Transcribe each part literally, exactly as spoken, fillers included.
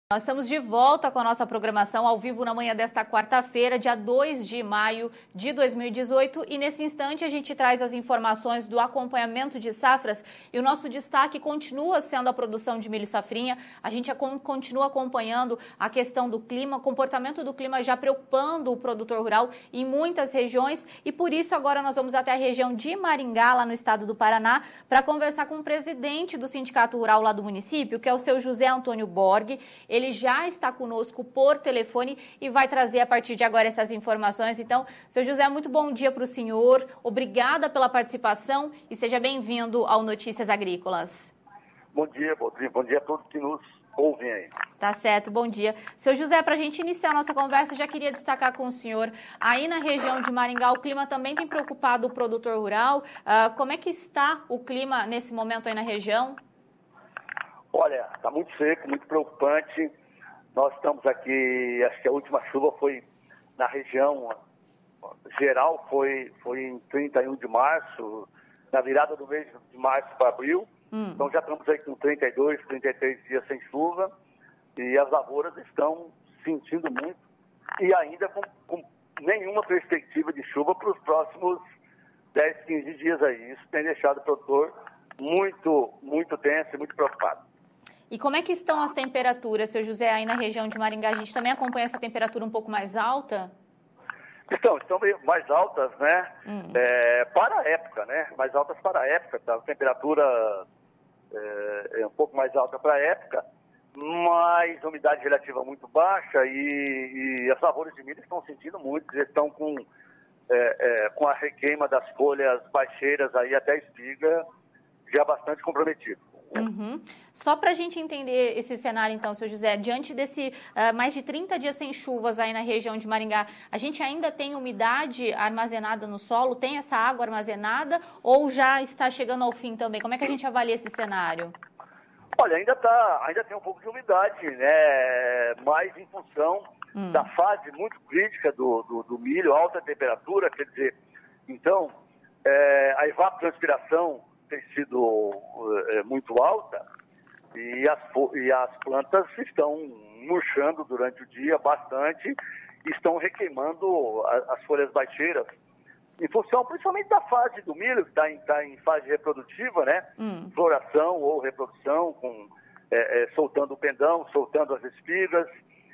Nós estamos de volta com a nossa programação ao vivo na manhã desta quarta-feira, dia dois de maio de dois mil e dezoito, e nesse instante a gente traz as informações do acompanhamento de safras e o nosso destaque continua sendo a produção de milho safrinha. A gente continua acompanhando a questão do clima, o comportamento do clima já preocupando o produtor rural em muitas regiões, e por isso agora nós vamos até a região de Maringá, lá no estado do Paraná, para conversar com o presidente do Sindicato Rural lá do município, que é o seu José Antônio Borg. Ele já está conosco por telefone e vai trazer a partir de agora essas informações. Então, seu José, muito bom dia para o senhor. Obrigada pela participação e seja bem-vindo ao Notícias Agrícolas. Bom dia, bom dia, bom dia a todos que nos ouvem aí. Tá certo, bom dia. Seu José, para a gente iniciar a nossa conversa, já queria destacar com o senhor, aí na região de Maringá, o clima também tem preocupado o produtor rural. Uh, como é que está o clima nesse momento aí na região? Olha, está muito seco, muito preocupante. Nós estamos aqui, acho que a última chuva foi na região geral, foi, foi em trinta e um de março, na virada do mês de março para abril. Hum. Então já estamos aí com trinta e dois, trinta e três dias sem chuva e as lavouras estão sentindo muito e ainda com, com nenhuma perspectiva de chuva para os próximos dez, quinze dias aí. Isso tem deixado o produtor muito, muito tenso e muito preocupado. E como é que estão as temperaturas, seu José, aí na região de Maringá? A gente também acompanha essa temperatura um pouco mais alta? Então, estão mais altas, né? Hum. É, para a época, né? Mais altas para a época. Tá? A temperatura é, é um pouco mais alta para a época, mas a umidade relativa muito baixa e, e as lavouras de milho estão sentindo muito. Eles estão com, é, é, com a requeima das folhas baixeiras aí até a espiga já bastante comprometido. Uhum. Só para a gente entender esse cenário, então, seu José, diante desse uh, mais de trinta dias sem chuvas aí na região de Maringá, a gente ainda tem umidade armazenada no solo? Tem essa água armazenada ou já está chegando ao fim também? Como é que a gente avalia esse cenário? Olha, ainda, tá, ainda tem um pouco de umidade, né? Mas em função hum. da fase muito crítica do, do, do milho, alta temperatura, quer dizer, então, é, a evapotranspiração tem sido é, muito alta e as, e as plantas estão murchando durante o dia bastante e estão requeimando a, as folhas baixeiras em função principalmente da fase do milho, que está em, tá em fase reprodutiva, né? Hum. Floração ou reprodução, com, é, é, soltando o pendão, soltando as espigas.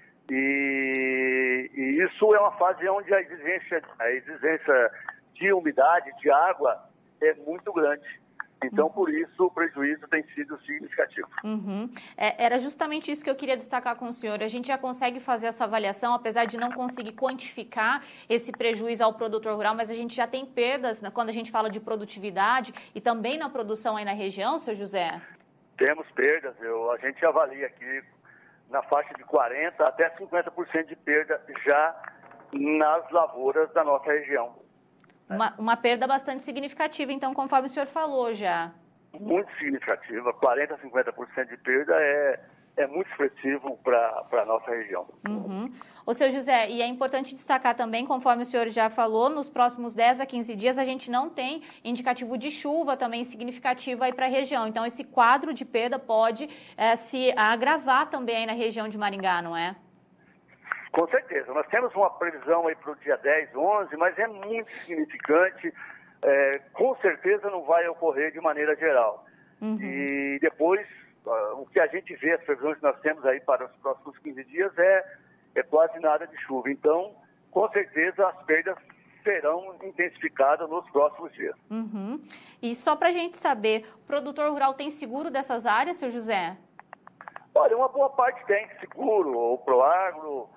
E, e isso é uma fase onde a exigência, a exigência de umidade, de água, é muito grande. Então, uhum. por isso, o prejuízo tem sido significativo. Uhum. É, era justamente isso que eu queria destacar com o senhor. A gente já consegue fazer essa avaliação, apesar de não conseguir quantificar esse prejuízo ao produtor rural, mas a gente já tem perdas, né, quando a gente fala de produtividade e também na produção aí na região, seu José? Temos perdas. Eu, a gente avalia aqui na faixa de quarenta por cento até cinquenta por cento de perda já nas lavouras da nossa região. Uma, uma perda bastante significativa, então, conforme o senhor falou já. Muito significativa. quarenta por cento a cinquenta por cento de perda é, é muito expressivo para a nossa região. Uhum. Ô, seu José, e é importante destacar também, conforme o senhor já falou, nos próximos dez a quinze dias a gente não tem indicativo de chuva também significativo aí para a região. Então, esse quadro de perda pode é, se agravar também aí na região de Maringá, não é? Com certeza. Nós temos uma previsão aí para o dia dez, onze, mas é muito significante. É, com certeza não vai ocorrer de maneira geral. Uhum. E depois, uh, o que a gente vê, as previsões que nós temos aí para os próximos quinze dias é, é quase nada de chuva. Então, com certeza, as perdas serão intensificadas nos próximos dias. Uhum. E só para a gente saber, o produtor rural tem seguro dessas áreas, seu José? Olha, uma boa parte tem seguro, o Proagro.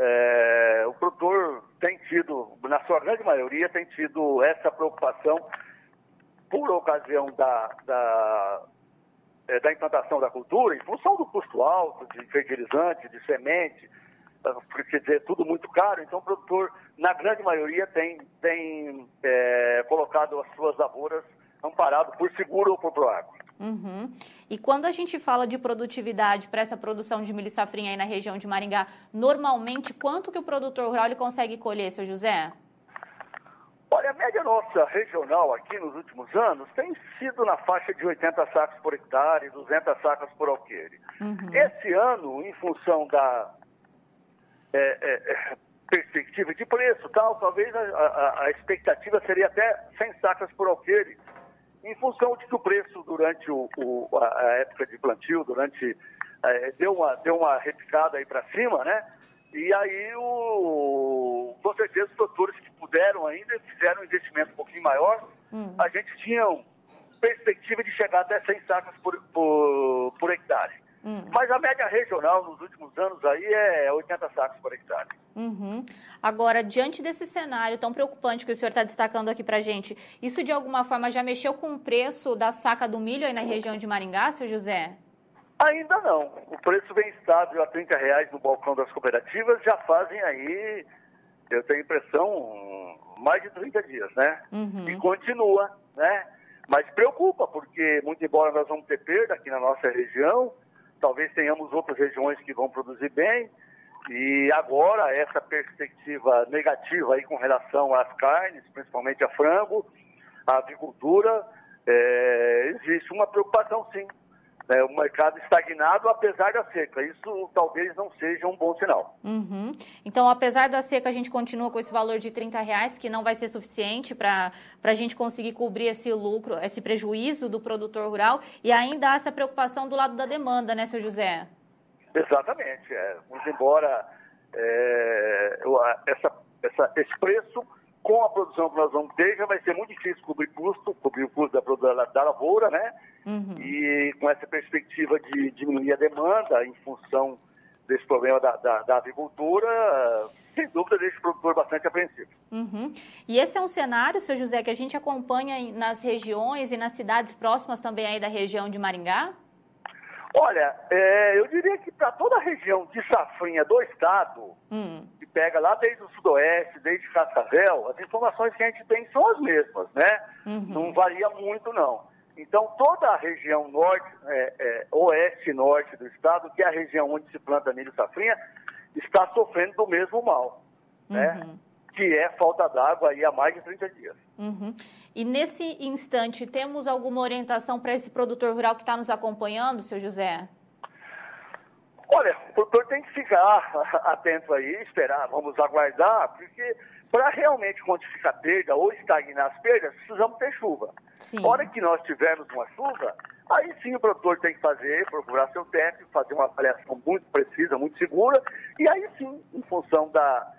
É, o produtor tem tido, na sua grande maioria, tem tido essa preocupação por ocasião da, da, é, da implantação da cultura, em função do custo alto de fertilizante, de semente, quer dizer, tudo muito caro. Então o produtor, na grande maioria, tem, tem é, colocado as suas lavouras amparado por seguro ou por Proagro. Uhum. E quando a gente fala de produtividade para essa produção de milho safrinha aí na região de Maringá, normalmente quanto que o produtor rural ele consegue colher, seu José? Olha, média nossa regional aqui nos últimos anos tem sido na faixa de oitenta sacos por hectare, duzentas sacas por alqueire. Uhum. Esse ano, em função da é, é, perspectiva de preço, tal, talvez a, a, a expectativa seria até cem sacas por alqueire, em função de que o preço durante o, o, a época de plantio, durante é, deu uma deu uma repicada aí para cima, né? E aí, o, com certeza, os produtores que puderam ainda fizeram um investimento um pouquinho maior. Hum. A gente tinha perspectiva de chegar até cem sacas por, por, por hectare. Hum. Mas a média regional nos últimos anos aí é oitenta sacos por hectare. Uhum. Agora, diante desse cenário tão preocupante que o senhor está destacando aqui para a gente, isso de alguma forma já mexeu com o preço da saca do milho aí na região de Maringá, seu José? Ainda não. O preço vem estável a trinta reais no balcão das cooperativas, já fazem aí, eu tenho a impressão, mais de trinta dias, né? Uhum. E continua, né? Mas preocupa, porque muito embora nós vamos ter perda aqui na nossa região, talvez tenhamos outras regiões que vão produzir bem, e agora essa perspectiva negativa aí com relação às carnes, principalmente a frango, a avicultura, é, existe uma preocupação sim. É, o mercado estagnado, apesar da seca. Isso talvez não seja um bom sinal. Uhum. Então, apesar da seca, a gente continua com esse valor de trinta reais, que não vai ser suficiente para a gente conseguir cobrir esse lucro, esse prejuízo do produtor rural, e ainda há essa preocupação do lado da demanda, né, seu José? Exatamente. É. Muito embora é, essa, essa, esse preço, com a produção que nós vamos ter, já vai ser muito difícil cobrir custo, cobrir o custo da, da, da lavoura, né? Uhum. E com essa perspectiva de diminuir a demanda em função desse problema da, da, da avicultura, sem dúvida deixa o produtor bastante apreensivo. Uhum. E esse é um cenário, seu José, que a gente acompanha nas regiões e nas cidades próximas também aí da região de Maringá? Olha, é, eu diria que para toda a região de safrinha do estado, hum. que pega lá desde o sudoeste, desde Cascavel, as informações que a gente tem são as mesmas, né? Uhum. Não varia muito, não. Então, toda a região norte, é, é, oeste e norte do estado, que é a região onde se planta milho safrinha, está sofrendo do mesmo mal, uhum. né? Que é falta d'água aí há mais de trinta dias. Uhum. E nesse instante, temos alguma orientação para esse produtor rural que está nos acompanhando, seu José? Olha, o produtor tem que ficar atento aí, esperar, vamos aguardar, porque para realmente quantificar a perda ou estagnar as perdas, precisamos ter chuva. Sim. A hora que nós tivermos uma chuva, aí sim o produtor tem que fazer, procurar seu técnico, fazer uma avaliação muito precisa, muito segura, e aí sim, em função da,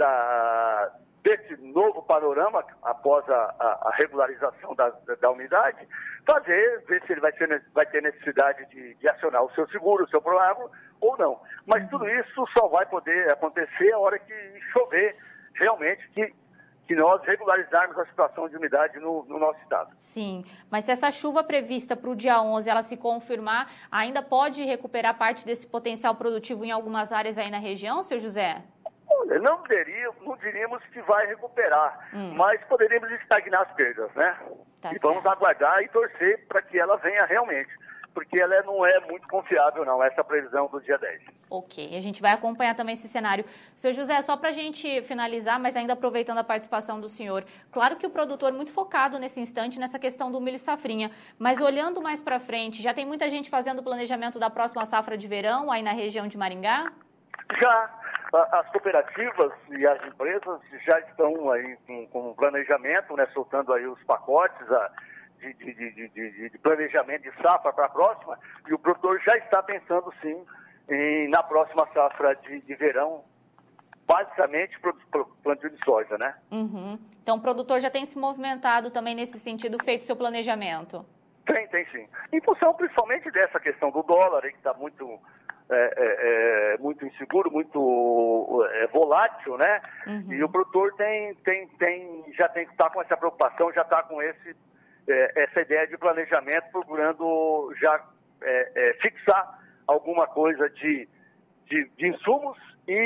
da, desse novo panorama, após a, a, a regularização da, da umidade, fazer, ver se ele vai ter, vai ter necessidade de, de acionar o seu seguro, o seu proagro, ou não. Mas uhum. tudo isso só vai poder acontecer a hora que chover, realmente, que, que nós regularizarmos a situação de umidade no, no nosso estado. Sim, mas se essa chuva prevista para o dia onze, ela se confirmar, ainda pode recuperar parte desse potencial produtivo em algumas áreas aí na região, seu José? Olha, não, diria, não diríamos que vai recuperar, hum. mas poderíamos estagnar as perdas, né? Tá e certo. Vamos aguardar e torcer para que ela venha realmente, porque ela não é muito confiável, não, essa previsão do dia dez. Ok, a gente vai acompanhar também esse cenário. Seu José, só para a gente finalizar, mas ainda aproveitando a participação do senhor, claro que o produtor muito focado nesse instante nessa questão do milho safrinha, mas olhando mais para frente, já tem muita gente fazendo o planejamento da próxima safra de verão aí na região de Maringá? Já. As cooperativas e as empresas já estão aí com, com planejamento, né, soltando aí os pacotes a, de, de, de, de, de planejamento de safra para a próxima, e o produtor já está pensando sim em, na próxima safra de, de verão, basicamente pro, pro plantio de soja, né? Uhum. Então o produtor já tem se movimentado também nesse sentido, feito seu planejamento? Tem, tem sim. Em função principalmente dessa questão do dólar, aí, que está muito... É, é, é, muito inseguro, muito é, volátil, né? Uhum. E o produtor tem, tem, tem, já tem que estar com essa preocupação, já está com esse, é, essa ideia de planejamento, procurando já é, é, fixar alguma coisa de, de, de insumos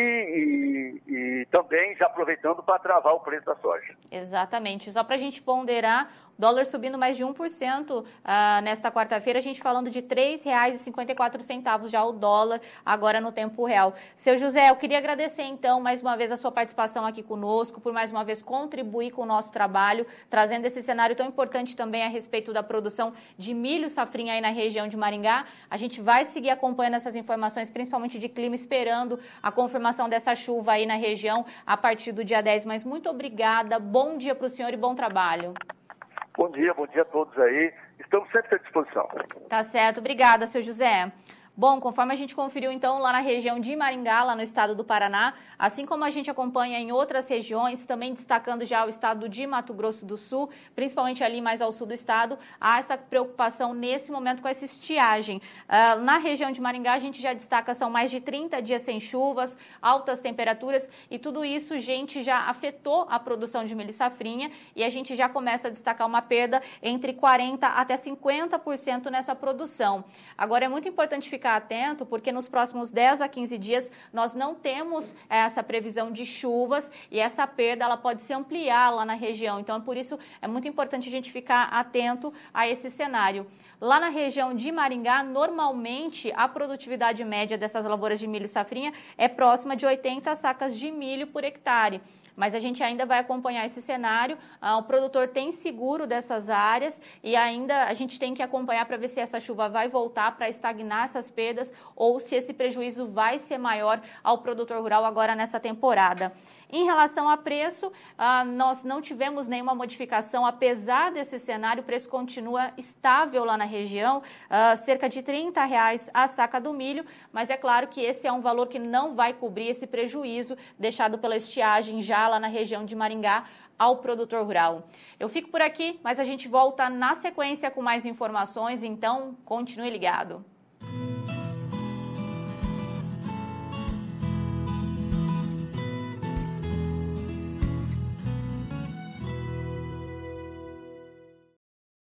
e, e, e também já aproveitando para travar o preço da soja. Exatamente. Só para a gente ponderar, dólar subindo mais de um por cento uh, nesta quarta-feira, a gente falando de três reais e cinquenta e quatro centavos já o dólar, agora no tempo real. Seu José, eu queria agradecer então mais uma vez a sua participação aqui conosco, por mais uma vez contribuir com o nosso trabalho, trazendo esse cenário tão importante também a respeito da produção de milho safrinha aí na região de Maringá. A gente vai seguir acompanhando essas informações, principalmente de clima, esperando a confirmação dessa chuva aí na região a partir do dia dez. Mas muito obrigada, bom dia para o senhor e bom trabalho. Bom dia, bom dia a todos aí. Estamos sempre à disposição. Tá certo, obrigada, seu José. Bom, conforme a gente conferiu, então, lá na região de Maringá, lá no estado do Paraná, assim como a gente acompanha em outras regiões, também destacando já o estado de Mato Grosso do Sul, principalmente ali mais ao sul do estado, há essa preocupação nesse momento com essa estiagem. Uh, na região de Maringá, a gente já destaca, são mais de trinta dias sem chuvas, altas temperaturas, e tudo isso, gente, já afetou a produção de milho safrinha, e a gente já começa a destacar uma perda entre quarenta por cento até cinquenta por cento nessa produção. Agora, é muito importante ficar atento, porque nos próximos dez a quinze dias nós não temos essa previsão de chuvas e essa perda ela pode se ampliar lá na região. Então, por isso é muito importante a gente ficar atento a esse cenário. Lá na região de Maringá, normalmente a produtividade média dessas lavouras de milho safrinha é próxima de oitenta sacas de milho por hectare. Mas a gente ainda vai acompanhar esse cenário, ah, o produtor tem seguro dessas áreas e ainda a gente tem que acompanhar para ver se essa chuva vai voltar para estagnar essas perdas ou se esse prejuízo vai ser maior ao produtor rural agora nessa temporada. Em relação a preço, ah, nós não tivemos nenhuma modificação, apesar desse cenário, o preço continua estável lá na região, ah, cerca de trinta reais a saca do milho, mas é claro que esse é um valor que não vai cobrir esse prejuízo deixado pela estiagem já lá na região de Maringá ao produtor rural. Eu fico por aqui, mas a gente volta na sequência com mais informações, então continue ligado.